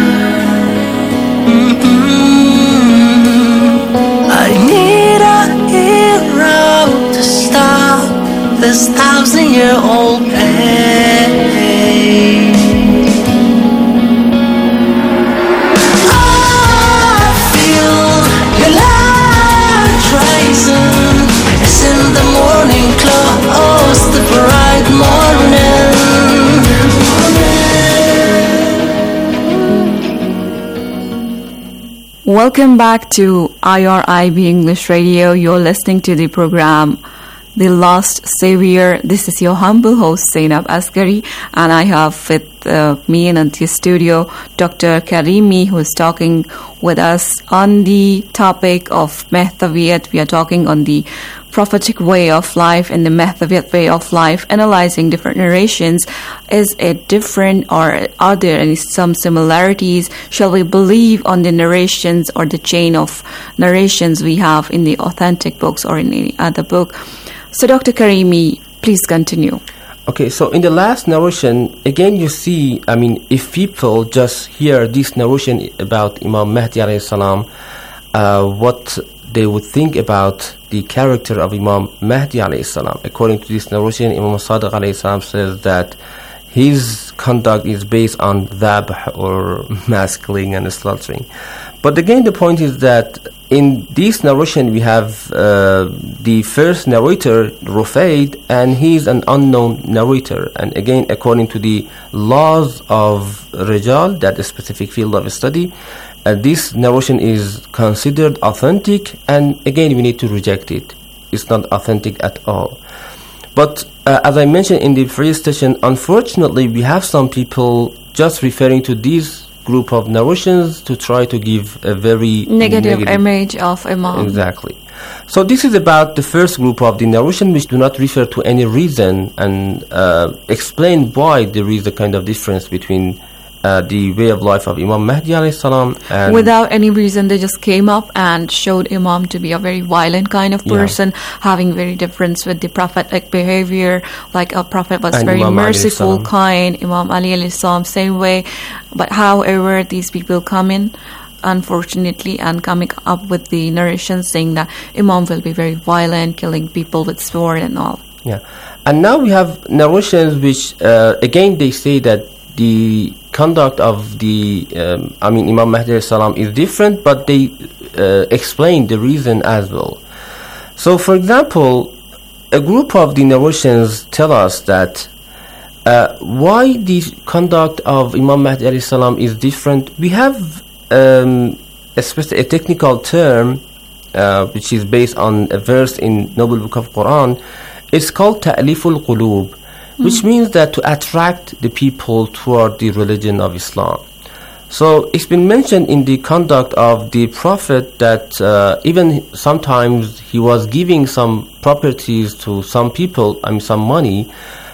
Speaker 19: Mm-hmm. I need a hero to stop this thousand-year-old pain. I feel your light rising. It's in the morning close, the bright morning.
Speaker 18: Welcome back to I R I B English Radio. You're listening to the program The Lost Savior. This is your humble host Zainab Asghari, and I have with uh, me in the studio Doctor Karimi, who is talking with us on the topic of Mahdaviyat. We are talking on the prophetic way of life and the Mahdaviyat way of life, analyzing different narrations. Is it different, or are there any some similarities? Shall we believe on the narrations or the chain of narrations we have in the authentic books or in any other book? So Doctor Karimi, please continue.
Speaker 7: Okay, so in the last narration, again you see, I mean, if people just hear this narration about Imam Mahdi alayhi salam, uh, what they would think about the character of Imam Mahdi alayhi salam. According to this narration, Imam Sadiq alayhi salam says that his conduct is based on dhabh, or mass killing and slaughtering. But again, the point is that in this narration we have uh, the first narrator, Rufayd, and he is an unknown narrator. And again, according to the laws of Rijal, that is a specific field of study, uh, this narration is considered authentic, and again we need to reject it. It's not authentic at all. But uh, as I mentioned in the previous session, unfortunately we have some people just referring to these group of narrations to try to give a very
Speaker 18: negative,
Speaker 7: negative
Speaker 18: image of Imam.
Speaker 7: Exactly. So this is about the first group of the narration, which do not refer to any reason and uh, explain why there is a kind of difference between uh, the way of life of Imam Mahdi alayhi salam and
Speaker 18: without any reason. They just came up and showed Imam to be a very violent kind of person, yeah. having very difference with the prophetic behavior. Like a prophet was
Speaker 7: and
Speaker 18: very
Speaker 7: Imam
Speaker 18: merciful, kind. Imam Ali alayhi salam, same way. But however, these people come in, unfortunately, and coming up with the narration saying that Imam will be very violent, killing people with sword and all.
Speaker 7: Yeah. And now we have narrations which, uh, again, they say that the conduct of the, um, I mean, Imam Mahdi alayhi salam is different, but they uh, explain the reason as well. So, for example, a group of the narrations tell us that uh, why the conduct of Imam Mahdi alayhi salam is different. We have um, a, a technical term uh, which is based on a verse in Noble Book of Quran. It's called Ta'liful Qulub, which means that to attract the people toward the religion of Islam. So it's been mentioned in the conduct of the Prophet that uh, even sometimes he was giving some properties to some people, I mean some money,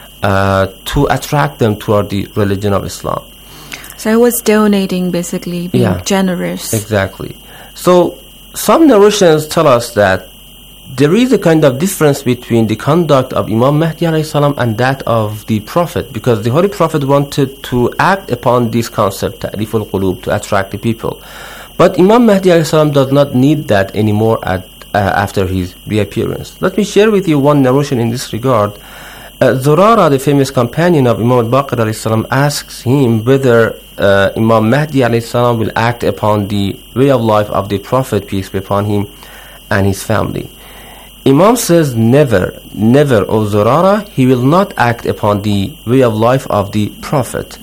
Speaker 7: uh, to attract them toward the religion of Islam.
Speaker 18: So he was donating, basically, being
Speaker 7: yeah,
Speaker 18: generous.
Speaker 7: Exactly. So some narrations tell us that there is a kind of difference between the conduct of Imam Mahdi alayhi salam and that of the Prophet, because the Holy Prophet wanted to act upon this concept, ta'liful qulub, to attract the people. But Imam Mahdi alayhi salam does not need that anymore at, uh, after his reappearance. Let me share with you one narration in this regard. Uh, Zurara, the famous companion of Imam al-Baqir alayhi salam, asks him whether uh, Imam Mahdi alayhi salam will act upon the way of life of the Prophet, peace be upon him, and his family. Imam says, never, never, O Zurara, he will not act upon the way of life of the Prophet.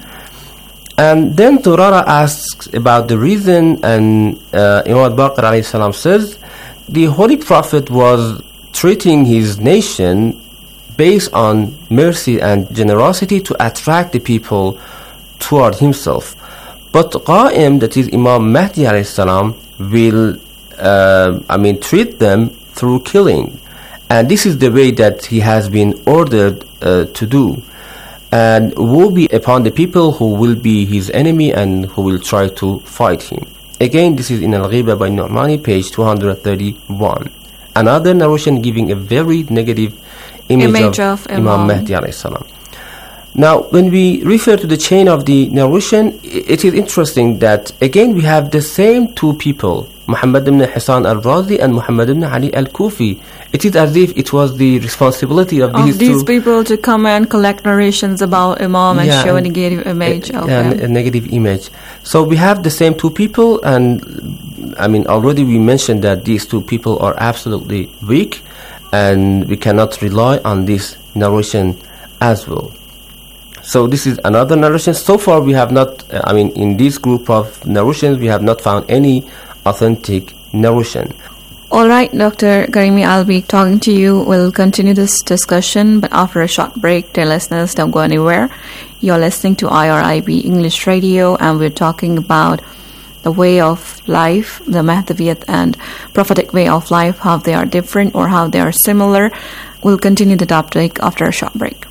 Speaker 7: And then Zurara asks about the reason, and uh, Imam al-Baqir alayhi salam says, the Holy Prophet was treating his nation based on mercy and generosity to attract the people toward himself. But Qa'im, that is Imam Mahdi alayhi salam, will, uh, I mean, treat them through killing, and this is the way that he has been ordered uh, to do, and will be upon the people who will be his enemy and who will try to fight him. Again, this is in Al-Ghiba by Nu'mani, page two hundred thirty-one. Another narration giving a very negative image,
Speaker 18: image
Speaker 7: of,
Speaker 18: of
Speaker 7: Imam,
Speaker 18: Imam
Speaker 7: Mahdi alayhi salam. Now, when we refer to the chain of the narration, it is interesting that again we have the same two people, Muhammad ibn Hasan al-Razi and Muhammad ibn Ali al-Kufi. It is as if it was the responsibility of,
Speaker 18: of
Speaker 7: these,
Speaker 18: these
Speaker 7: two
Speaker 18: people to come and collect narrations about Imam and
Speaker 7: yeah,
Speaker 18: show
Speaker 7: and
Speaker 18: a negative image
Speaker 7: a,
Speaker 18: of
Speaker 7: and
Speaker 18: him.
Speaker 7: a negative image. So we have the same two people, and I mean already we mentioned that these two people are absolutely weak, and we cannot rely on this narration as well. So this is another narration. So far we have not, uh, I mean in this group of narrations we have not found any authentic narration.
Speaker 18: All right, Doctor Karimi, I'll be talking to you. We'll continue this discussion, but after a short break. Dear listeners, don't go anywhere. You're listening to I R I B English Radio, and we're talking about the way of life, the Mahdaviyat and prophetic way of life, how they are different or how they are similar. We'll continue the topic after a short break.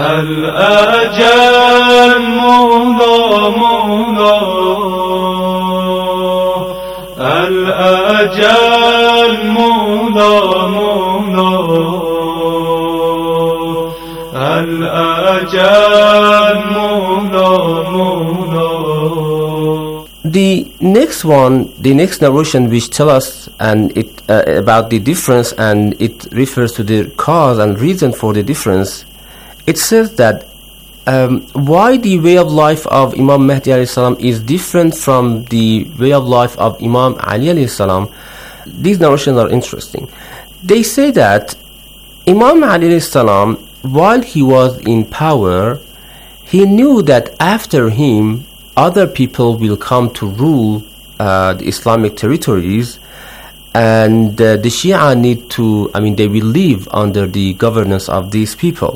Speaker 11: الأجل موضة موضة الأجل موضة موضة الأجل موضة موضة.
Speaker 7: The next one, the next narration which tells us and it uh, about the difference, and it refers to the cause and reason for the difference. It says that um, why the way of life of Imam Mahdi alayhi salam is different from the way of life of Imam Ali alayhi salam. These narrations are interesting. They say that Imam Ali alayhi salam, while he was in power, he knew that after him other people will come to rule uh, the Islamic territories, and uh, the Shia need to, I mean, they will live under the governance of these people.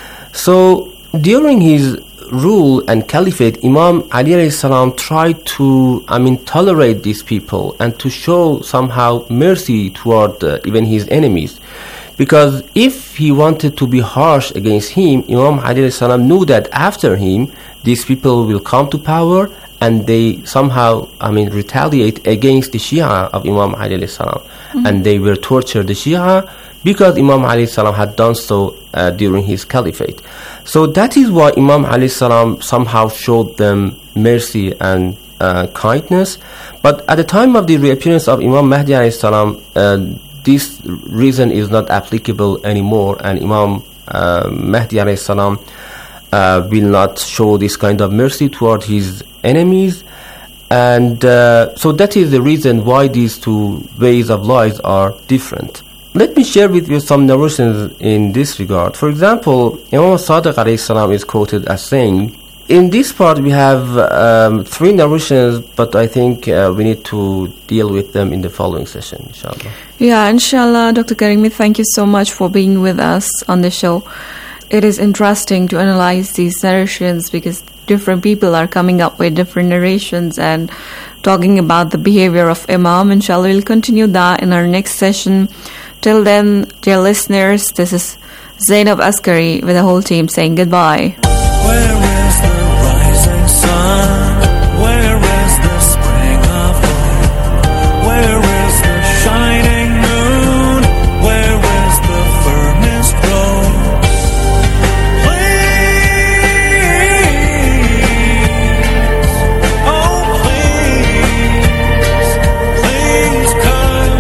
Speaker 7: So during his rule and caliphate, Imam Ali alayhi salam tried to, I mean, tolerate these people and to show somehow mercy toward uh, even his enemies. Because if he wanted to be harsh against him, Imam Ali alayhi salam knew that after him, these people will come to power and they somehow, I mean, retaliate against the Shia of Imam Ali alayhi salam. Mm-hmm. And they will torture the Shia because Imam Ali salam had done so uh, during his caliphate. So that is why Imam Ali salam somehow showed them mercy and uh, kindness. But at the time of the reappearance of Imam Mahdi alayhi salam, uh, this reason is not applicable anymore, and Imam uh, Mahdi alayhi salam uh, will not show this kind of mercy toward his enemies. And uh, so that is the reason why these two ways of life are different. Let me share with you some narrations in this regard. For example, Imam Sadiq alayhi salam is quoted as saying, in this part we have um, three narrations, but I think uh, we need to deal with them in the following session, inshallah.
Speaker 18: Yeah, inshallah, Doctor Karimi, thank you so much for being with us on the show. It is interesting to analyze these narrations because different people are coming up with different narrations and talking about the behavior of Imam. Inshallah, we'll continue that in our next session. Till then, dear listeners, this is Zainab Askari with the whole team saying goodbye.
Speaker 11: Where is the rising sun? Where is the spring of light? Where is the shining moon? Where is the firmest road? Please, oh please, please come.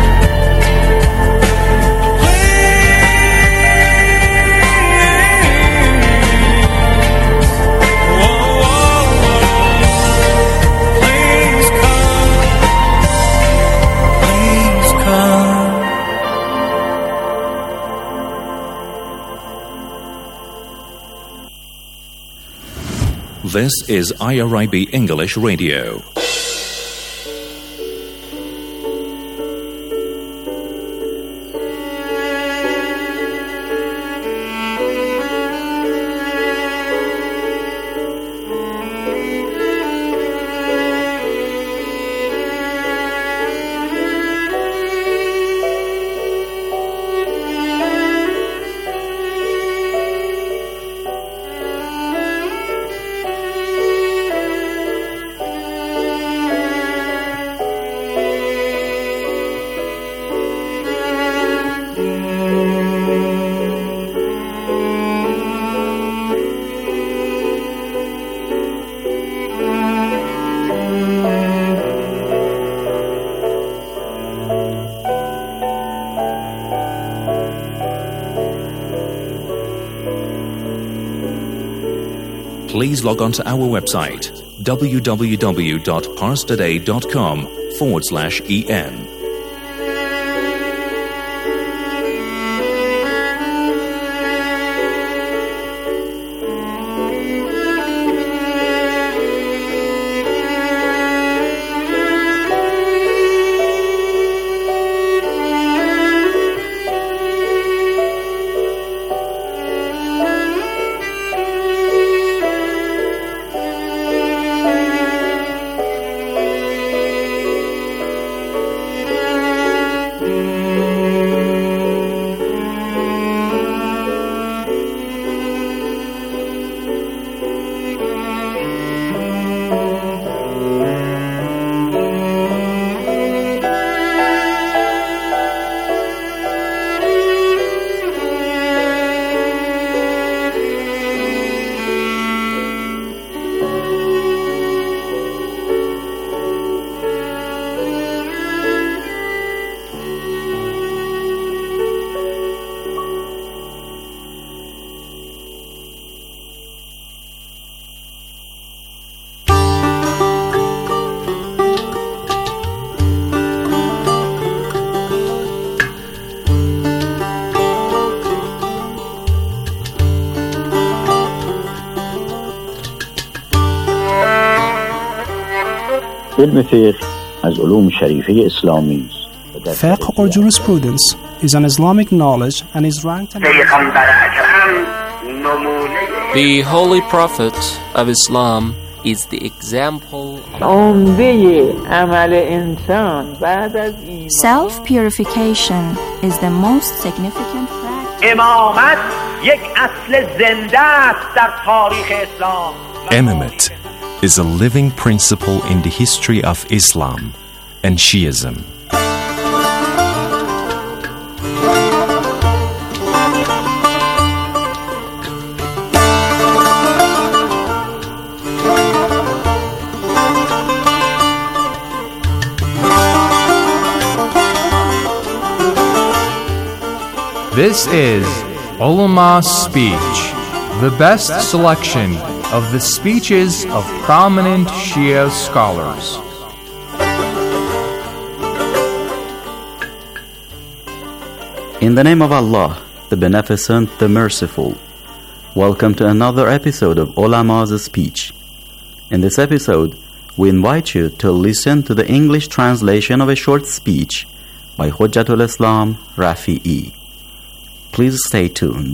Speaker 6: This is I R I B English Radio. Please log on to our website www.parstoday.com forward slash en.
Speaker 20: فیلم فقه از علوم شریفه اسلامی است.
Speaker 21: Fiqh or jurisprudence is an Islamic knowledge and is ranked an
Speaker 22: The Holy Prophet of Islam is the example
Speaker 23: Self-purification is the most significant practice.
Speaker 17: Imamate is a living principle in the history of Islam and Shiism.
Speaker 24: This is Ulama Speech, the best selection of the speeches of prominent Shia scholars.
Speaker 25: In the name of Allah, the Beneficent, the Merciful, welcome to another episode of Ulama's Speech. In this episode, we invite you to listen to the English translation of a short speech by Hujjatul Islam Rafi'i. Please stay tuned.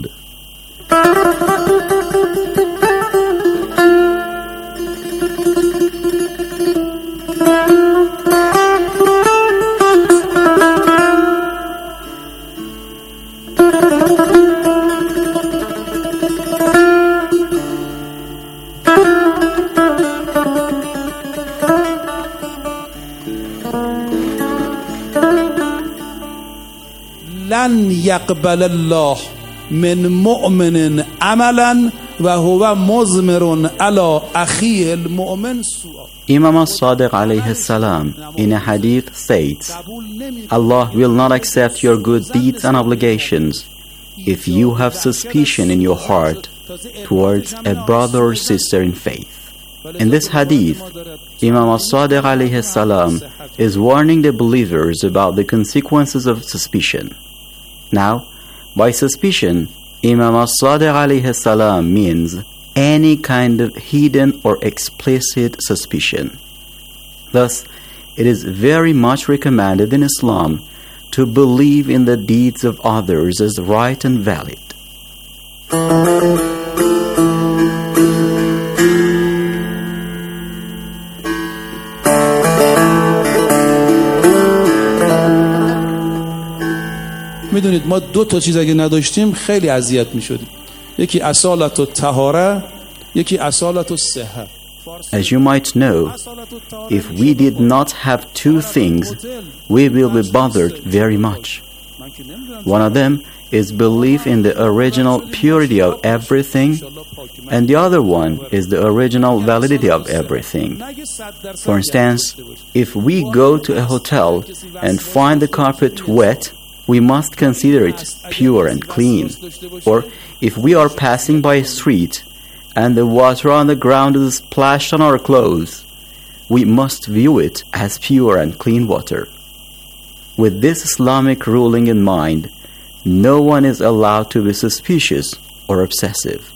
Speaker 26: لن يقبل الله من مؤمن عملا وهو مضمر على أخيه المؤمن سوءا.
Speaker 25: Imam al-Sadiq alayhi salam in a hadith states, Allah will not accept your good deeds and obligations if you have suspicion in your heart towards a brother or sister in faith. In this hadith, Imam al-Sadiq alayhi salam is warning the believers about the consequences of suspicion. Now, by suspicion, Imam al-Sadiq alayhi salam means any kind of hidden or explicit suspicion. Thus, it is very much recommended in Islam to believe in the deeds of others as right and valid.
Speaker 26: میدونید ما دو تا چیز اگه نداشتیم خیلی اذیت میشدیم. یکی اصالت و طهاره، یکی اصالت و صحه.
Speaker 25: As you might know, if we did not have two things, we will be bothered very much. One of them is belief in the original purity of everything, and the other one is the original validity of everything. For instance, if we go to a hotel and find the carpet wet, we must consider it pure and clean. Or if we are passing by a street and the water on the ground is splashed on our clothes, we must view it as pure and clean water. With this Islamic ruling in mind, no one is allowed to be suspicious or obsessive.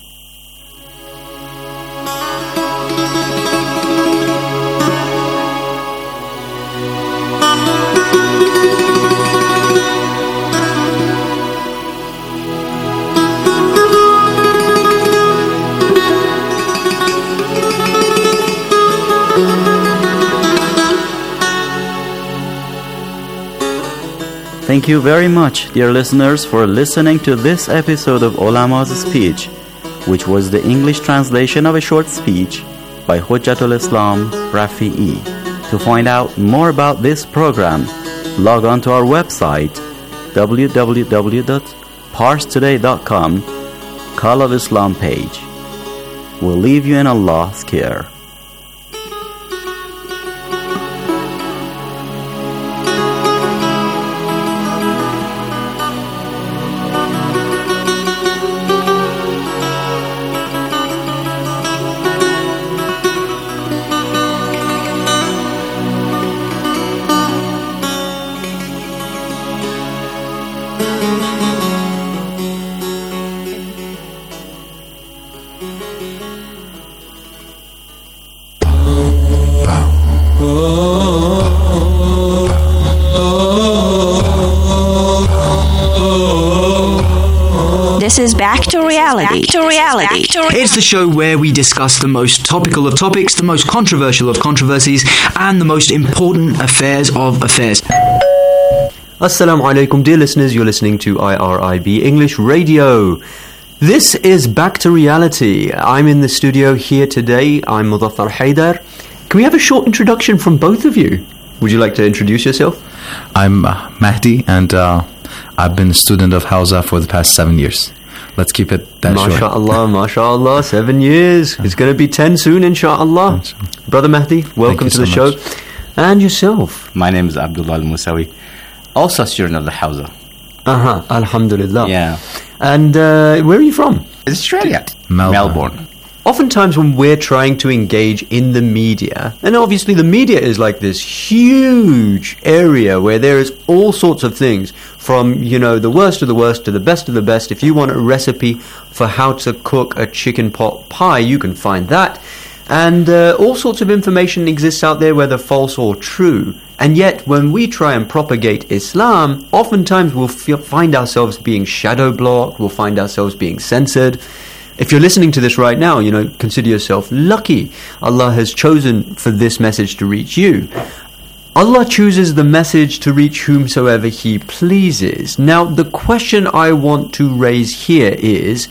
Speaker 25: Thank you very much, dear listeners, for listening to this episode of Ulama's Speech, which was the English translation of a short speech by Hujjatul Islam Rafi'i. To find out more about this program, log on to our website w w w dot pars today dot com, Call of Islam page. We'll leave you in Allah's care.
Speaker 23: This is Back to Reality. Back to reality.
Speaker 2: It's the show where we discuss the most topical of topics, the most controversial of controversies, and the most important affairs of affairs.
Speaker 3: Assalamu alaikum, dear listeners. You're listening to I R I B English Radio. This is Back to Reality. I'm in the studio here today. I'm Mudathar Haidar. Can we have a short introduction from both of you? Would you like to introduce yourself?
Speaker 4: I'm uh, Mahdi, and uh, I've been a student of Hausa for the past seven years. Let's keep it that short.
Speaker 3: MashaAllah, MashaAllah, seven years. It's going to be ten soon, inshallah. Brother Mahdi, welcome to the
Speaker 5: so
Speaker 3: show.
Speaker 5: much.
Speaker 3: And yourself?
Speaker 5: My name is Abdullah Al-Musawi, also a student of the Hausa.
Speaker 3: Uh-huh, alhamdulillah.
Speaker 5: Yeah.
Speaker 3: And uh, where are you from?
Speaker 5: Australia.
Speaker 4: Melbourne.
Speaker 5: Melbourne.
Speaker 3: Oftentimes when we're trying to engage in the media, and obviously the media is like this huge area where there is all sorts of things, from, you know, the worst of the worst to the best of the best. If you want a recipe for how to cook a chicken pot pie, you can find that. And uh, all sorts of information exists out there, whether false or true. And yet, when we try and propagate Islam, oftentimes we'll f- find ourselves being shadow blocked, we'll find ourselves being censored. If you're listening to this right now, you know, consider yourself lucky. Allah has chosen for this message to reach you. Allah chooses the message to reach whomsoever He pleases. Now, the question I want to raise here is,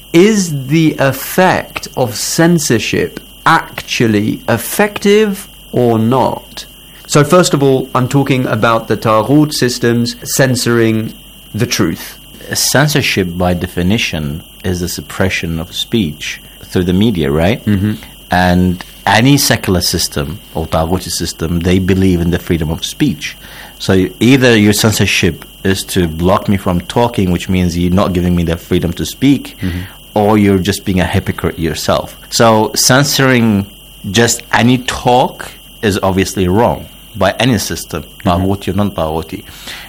Speaker 3: is the effect of censorship actually effective or not? So first of all, I'm talking about the Taghut systems censoring the truth.
Speaker 5: Censorship, by definition, is the suppression of speech through the media, right?
Speaker 3: Mm-hmm.
Speaker 5: And any secular system or Taghuti system, they believe in the freedom of speech. So either your censorship is to block me from talking, which means you're not giving me the freedom to speak,
Speaker 3: Mm-hmm.
Speaker 5: or you're just being a hypocrite yourself. So censoring just any talk is obviously wrong by any system, Taghuti or non-Taghuti.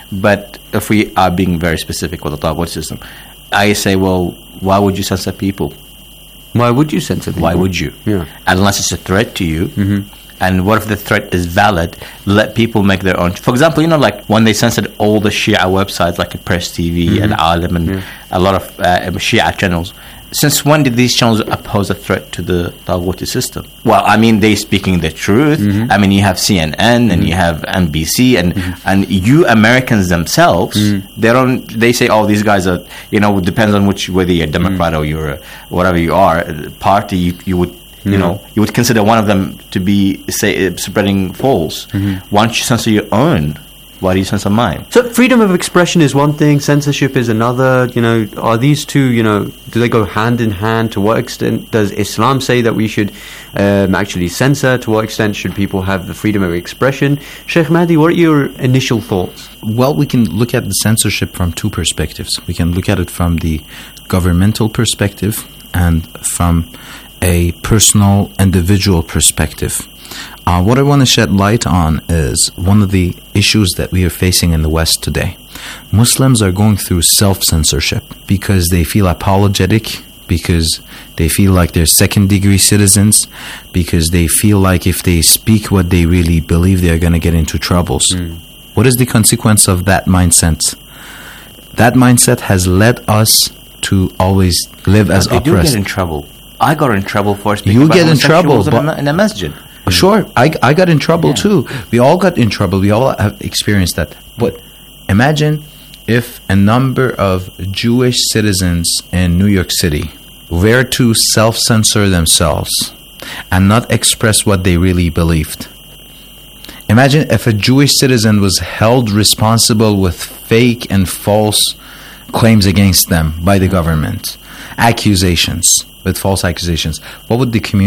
Speaker 5: But if we are being very specific with the Taghuti system, I say, well, why would you censor people?
Speaker 3: Why would you censor people?
Speaker 5: Why would you?
Speaker 3: Yeah.
Speaker 5: Unless it's a threat to you.
Speaker 3: Mm-hmm.
Speaker 5: And what if the threat is valid? Let people make their own. For example, you know, like when they censored all the Shia websites, like Press T V
Speaker 3: Mm-hmm.
Speaker 5: and Alim and
Speaker 3: Yeah.
Speaker 5: a lot of uh, Shia channels. Since when did these channels oppose a threat to the Taghuti system? Well, I mean, they speaking the truth.
Speaker 3: Mm-hmm.
Speaker 5: I mean, you have C N N and you have N B C and
Speaker 3: Mm-hmm.
Speaker 5: and you Americans themselves, they don't. They say, oh, these guys are. You know, it depends on which, whether you're a Democrat or you're a, whatever you are uh, party. You, you would. You
Speaker 3: Yeah.
Speaker 5: know, you would consider one of them to be, say, uh, spreading false.
Speaker 3: Mm-hmm.
Speaker 5: Why don't you censor your own? Why do you censor mine?
Speaker 3: So freedom of expression is one thing, censorship is another. You know, are these two, you know, do they go hand in hand? To what extent does Islam say that we should um, actually censor? To what extent should people have the freedom of expression? Sheikh Mahdi, what are your initial thoughts?
Speaker 4: Well, we can look at the censorship from two perspectives. We can look at it from the governmental perspective and from a personal, individual perspective. Uh, what I want to shed light on is one of the issues that we are facing in the West today. Muslims are going through self-censorship because they feel apologetic, because they feel like they're second-degree citizens, because they feel like if they speak what they really believe, they're going to get into troubles.
Speaker 3: Mm.
Speaker 4: What is the consequence of that mindset? That mindset has led us to always live as
Speaker 5: But they
Speaker 4: oppressed.
Speaker 5: do get in trouble. I got in trouble for speaking
Speaker 4: You
Speaker 5: about
Speaker 4: get in trouble,
Speaker 5: homosexuals
Speaker 4: but-
Speaker 5: in a, in a masjid.
Speaker 4: Sure, I, I got in trouble too. We all got in trouble. We all have experienced that. But imagine if a number of Jewish citizens in New York City were to self-censor themselves and not express what they really believed. Imagine if a Jewish citizen was held responsible with fake and false claims against them by the government, accusations, with false accusations. What would the community